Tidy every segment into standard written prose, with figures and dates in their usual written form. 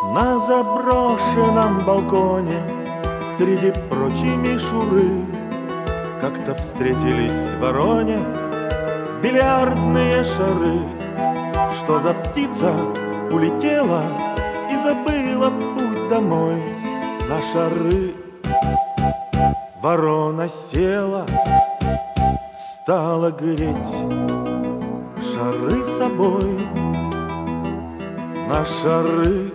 На заброшенном балконе среди прочей мишуры как-то встретились в вороне бильярдные шары. Что за птица улетела и забыла путь домой на шары? Ворона села, стала греть шары собой на шары.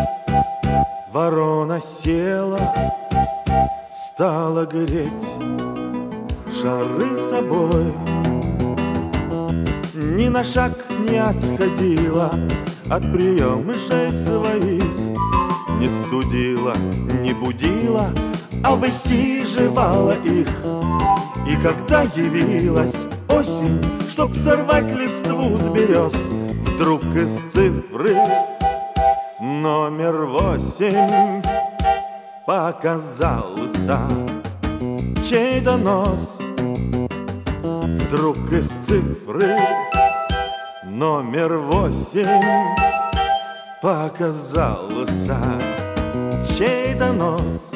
Ворона села, стала греть шары собой. Ни на шаг не отходила от приемышей своих, не студила, не будила, а высиживала их. И когда явилась осень, чтоб сорвать листву с берез, вдруг из цифры номер 8 показался чей-то нос. Вдруг из цифры номер 8 показался чей-то нос.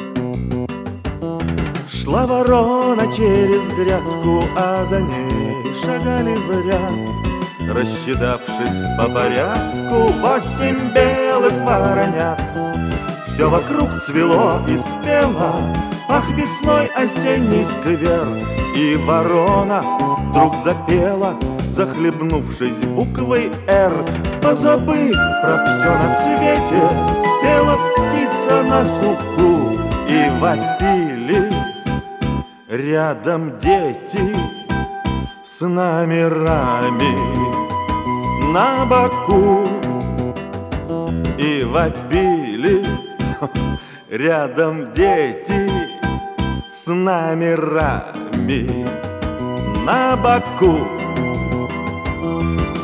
Шла ворона через грядку, а за ней шагали в ряд, рассчитавшись по порядку, 8 белых воронят. Все вокруг цвело и спело, ах, весной осенний сквер. И ворона вдруг запела, захлебнувшись буквой «Р». Позабыв про все на свете, пела птица на суку, и вопили рядом дети с номерами на боку. И вопили рядом дети с номерами на боку.